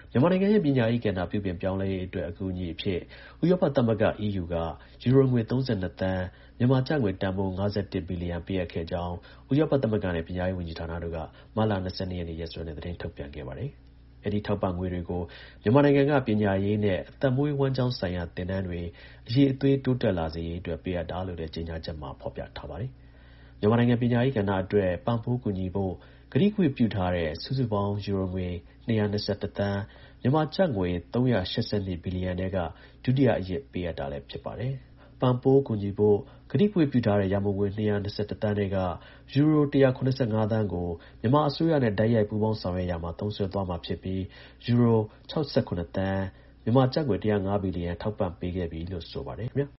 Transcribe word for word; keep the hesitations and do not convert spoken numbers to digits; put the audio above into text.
မြန်မာနိုင်ငံရဲ့ ပညာရေးကဏ္ဍ ပြုပြင်ပြောင်းလဲရေးအတွက် အကူအညီအဖြစ် ဥရောပသမဂ္ဂ (အီးယူ) က ယူရိုငွေ ၃၂ သန်း မြန်မာကျပ်ငွေ တန်ဖိုး ၅၁ ဘီလီယံ ပေးအပ်ခဲ့ကြောင်း ဥရောပသမဂ္ဂနဲ့ ပညာရေးဝန်ကြီးဌာနတို့က မတ်လ ၂၂ ရက်နေ့ ရက်စွဲနဲ့ သတင်းထုတ်ပြန်ခဲ့ပါတယ်။ အဲဒီ ထောက်ပံ့ငွေတွေကို မြန်မာနိုင်ငံက ပညာရေးနဲ့ အသက်မွေးဝမ်းကျောင်းဆိုင်ရာ သင်တန်းတွေ အရည်အသွေး တိုးတက်လာစေရေးအတွက် ပေးအပ်တာလို့လည်း ကြေညာချက်မှာ ဖော်ပြထားပါတယ်။ မြန်မာနိုင်ငံ ပညာရေးကဏ္ဍအတွက် ပံ့ပိုးကူညီဖို့ ကတိကဝတ်ပြုထားတဲ့ စုစုပေါင်း ယူရိုငွေ ၂၂၁ သန်း မြန်မာကျပ်ငွေ ၃၈၂ ဘီလီယံထဲက ဒုတိယအရစ် ပေးအပ်တာလည်း ဖြစ်ပါတယ်။ ပံ့ပိုးကူညီဖို့ ကတိကဝတ်ပြုထားတဲ့ ရန်ပုံငွေ ၂၂၁ သန်းထဲက ယူရို ၁၇၅ သန်းကို မြန်မာအစိုးရနဲ့ တိုက်ရိုက် ပူးပေါင်းဆောင်ရွက်ရာမှာ သုံးစွဲသွားမှာဖြစ်ပြီး ယူရို ၆၇ သန်း မြန်မာကျပ်ငွေ ၁၀၅ ဘီလီယံ ထောက်ပံ့ပေးခဲ့ပြီလို့ ဆိုပါတယ်ခင်ဗျာ။